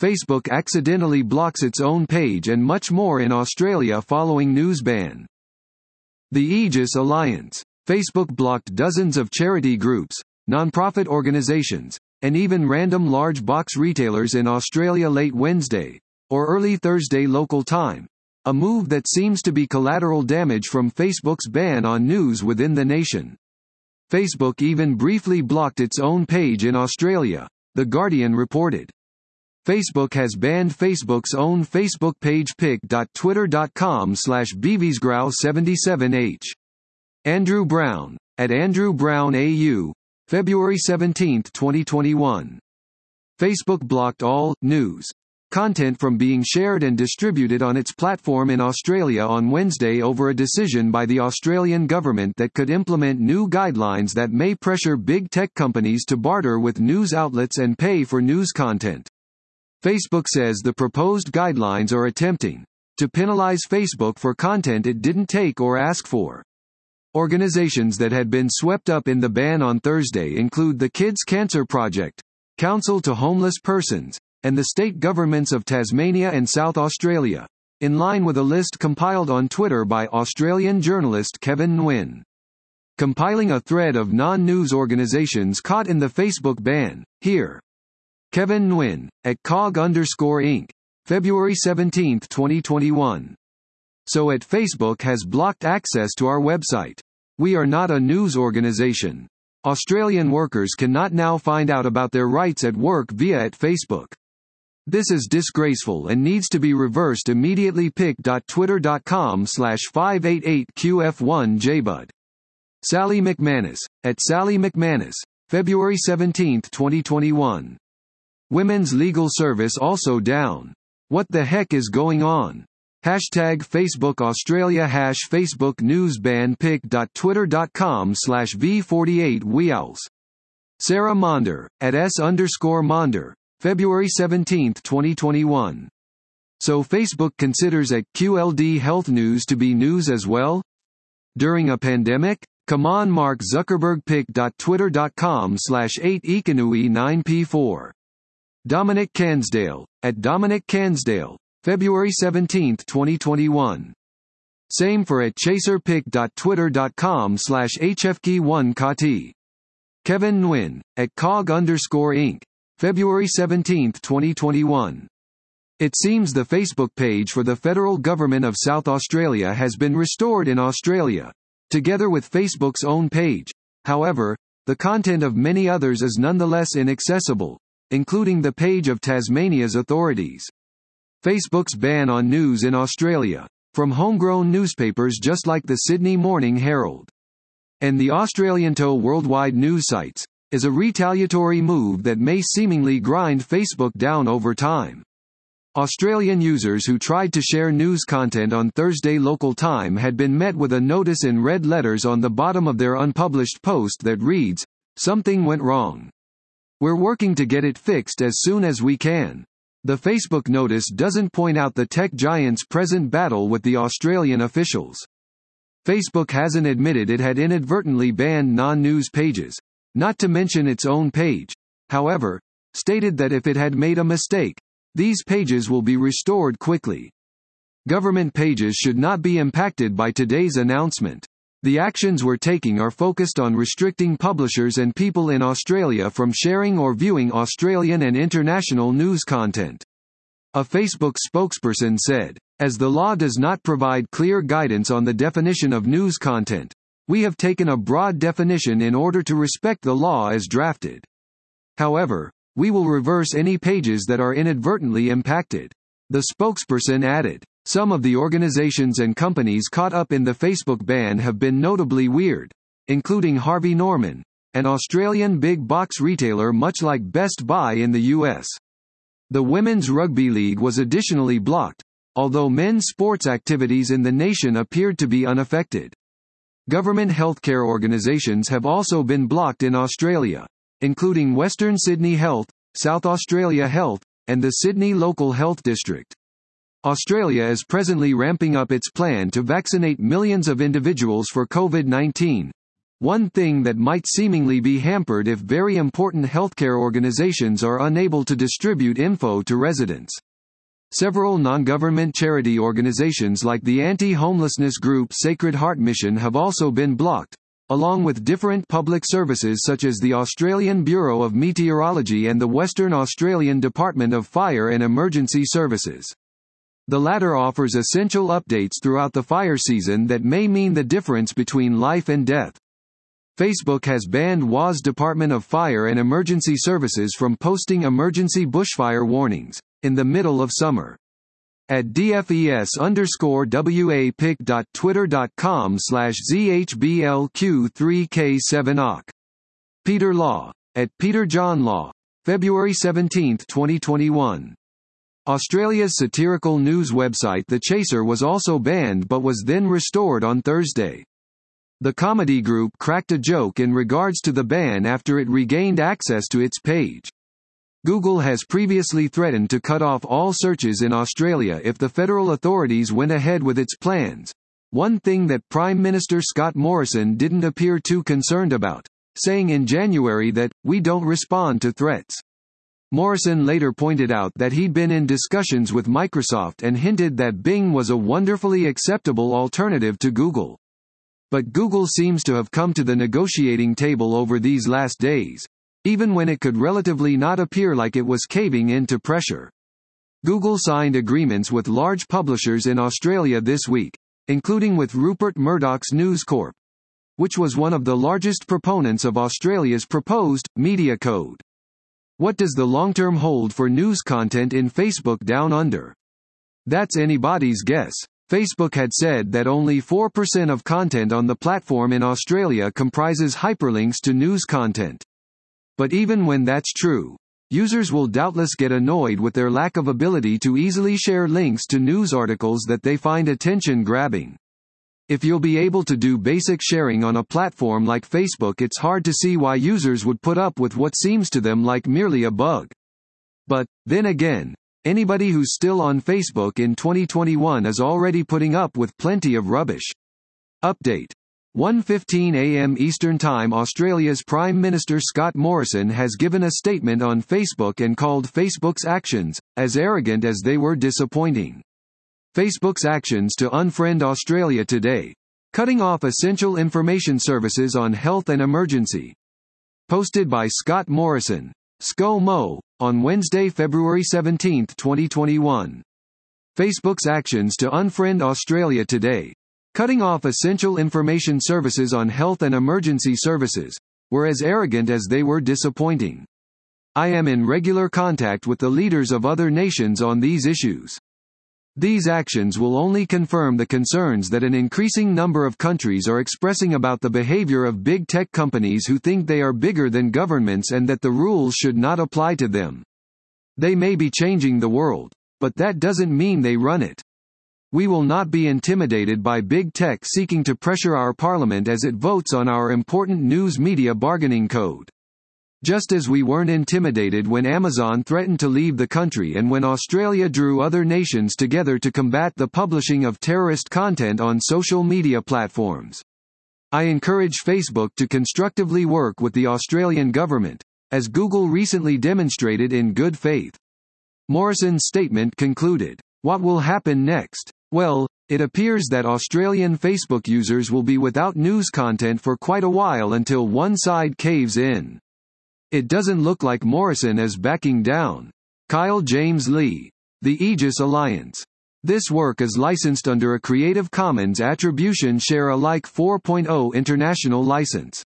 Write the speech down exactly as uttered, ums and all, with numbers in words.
Facebook accidentally blocks its own page, and much more in Australia following news ban. The Aegis Alliance. Facebook blocked dozens of charity groups, non-profit organizations, and even random large box retailers in Australia late Wednesday, or early Thursday local time, a move that seems to be collateral damage from Facebook's ban on news within the nation. Facebook even briefly blocked its own page in Australia, The Guardian reported. Facebook has banned Facebook's own Facebook page pic dot twitter dot com slash beaviesgrow seventy-seven h. Andrew Brown, at Andrew Brown A U, February seventeenth twenty twenty-one. Facebook blocked all news content from being shared and distributed on its platform in Australia on Wednesday over a decision by the Australian government that could implement new guidelines that may pressure big tech companies to barter with news outlets and pay for news content. Facebook says the proposed guidelines are attempting to penalize Facebook for content it didn't take or ask for. Organizations that had been swept up in the ban on Thursday include the Kids Cancer Project, Council to Homeless Persons, and the state governments of Tasmania and South Australia, in line with a list compiled on Twitter by Australian journalist Kevin Nguyen. Compiling a thread of non-news organizations caught in the Facebook ban, here. Kevin Nguyen, at cog underscore inc, February seventeenth twenty twenty-one. So at Facebook has blocked access to our website. We are not a news organization. Australian workers cannot now find out about their rights at work via at Facebook. This is disgraceful and needs to be reversed immediately. pic dot twitter dot com slash five eight eight Q F one J bud. Sally McManus, at Sally McManus, February seventeenth twenty twenty-one. Women's Legal Service also down. What the heck is going on? Hashtag Facebook Australia hash Facebook news ban pic dot twitter dot com slash V forty-eight Weals. Sarah Monder, at S underscore Monder, February seventeenth twenty twenty-one. So Facebook considers at Q L D Health News to be news as well? During a pandemic? Come on Mark Zuckerberg pic dot twitter dot com slash eight Ekanui nine P four. Dominic Cansdale, at Dominic Cansdale, February seventeenth twenty twenty-one. Same for at chaser pic dot twitter dot com slash H F K one Kati. Kevin Nguyen, at cog underscore inc, February seventeenth twenty twenty-one. It seems the Facebook page for the federal government of South Australia has been restored in Australia, together with Facebook's own page. However, the content of many others is nonetheless inaccessible, including the page of Tasmania's authorities. Facebook's ban on news in Australia, from homegrown newspapers just like the Sydney Morning Herald and the Australian to worldwide news sites, is a retaliatory move that may seemingly grind Facebook down over time. Australian users who tried to share news content on Thursday local time had been met with a notice in red letters on the bottom of their unpublished post that reads, "Something went wrong. We're working to get it fixed as soon as we can." The Facebook notice doesn't point out the tech giant's present battle with the Australian officials. Facebook hasn't admitted it had inadvertently banned non-news pages, not to mention its own page, however, stated that if it had made a mistake, these pages will be restored quickly. Government pages should not be impacted by today's announcement. The actions we're taking are focused on restricting publishers and people in Australia from sharing or viewing Australian and international news content. A Facebook spokesperson said, "As the law does not provide clear guidance on the definition of news content, we have taken a broad definition in order to respect the law as drafted. However, we will reverse any pages that are inadvertently impacted." The spokesperson added, "Some of the organizations and companies caught up in the Facebook ban have been notably weird, including Harvey Norman, an Australian big box retailer much like Best Buy in the U S. The Women's Rugby League was additionally blocked, although men's sports activities in the nation appeared to be unaffected. Government healthcare organizations have also been blocked in Australia, including Western Sydney Health, South Australia Health, and the Sydney Local Health District. Australia is presently ramping up its plan to vaccinate millions of individuals for COVID nineteen, one thing that might seemingly be hampered if very important healthcare organizations are unable to distribute info to residents. Several non-government charity organizations like the anti-homelessness group Sacred Heart Mission have also been blocked, along with different public services such as the Australian Bureau of Meteorology and the Western Australian Department of Fire and Emergency Services. The latter offers essential updates throughout the fire season that may mean the difference between life and death. Facebook has banned W A's Department of Fire and Emergency Services from posting emergency bushfire warnings in the middle of summer. At dfes underscore wapic.twitter.com slash zhblq3k7oc. Peter Law. At Peter John Law. February seventeenth, twenty twenty-one. Australia's satirical news website The Chaser was also banned but was then restored on Thursday. The comedy group cracked a joke in regards to the ban after it regained access to its page. Google has previously threatened to cut off all searches in Australia if the federal authorities went ahead with its plans, one thing that Prime Minister Scott Morrison didn't appear too concerned about, saying in January that, "We don't respond to threats." Morrison later pointed out that he'd been in discussions with Microsoft and hinted that Bing was a wonderfully acceptable alternative to Google. But Google seems to have come to the negotiating table over these last days, even when it could relatively not appear like it was caving in to pressure. Google signed agreements with large publishers in Australia this week, including with Rupert Murdoch's News Corp, which was one of the largest proponents of Australia's proposed media code. What does the long-term hold for news content in Facebook Down Under? That's anybody's guess. Facebook had said that only four percent of content on the platform in Australia comprises hyperlinks to news content. But even when that's true, users will doubtless get annoyed with their lack of ability to easily share links to news articles that they find attention-grabbing. If you'll be able to do basic sharing on a platform like Facebook, it's hard to see why users would put up with what seems to them like merely a bug. But, then again, anybody who's still on Facebook in twenty twenty-one is already putting up with plenty of rubbish. Update. one fifteen a m Eastern Time. Australia's Prime Minister Scott Morrison has given a statement on Facebook and called Facebook's actions as arrogant as they were disappointing. Facebook's actions to unfriend Australia Today, cutting off essential information services on health and emergency. Posted by Scott Morrison, ScoMo, on Wednesday, February seventeenth, twenty twenty-one. Facebook's actions to unfriend Australia Today, cutting off essential information services on health and emergency services, were as arrogant as they were disappointing. I am in regular contact with the leaders of other nations on these issues. These actions will only confirm the concerns that an increasing number of countries are expressing about the behavior of big tech companies who think they are bigger than governments and that the rules should not apply to them. They may be changing the world, but that doesn't mean they run it. We will not be intimidated by big tech seeking to pressure our parliament as it votes on our important news media bargaining code. Just as we weren't intimidated when Amazon threatened to leave the country and when Australia drew other nations together to combat the publishing of terrorist content on social media platforms. I encourage Facebook to constructively work with the Australian government, as Google recently demonstrated in good faith. Morrison's statement concluded, "What will happen next? Well, it appears that Australian Facebook users will be without news content for quite a while until one side caves in." It doesn't look like Morrison is backing down. Kyle James Lee. The Aegis Alliance. This work is licensed under a Creative Commons Attribution Share Alike four point oh international license.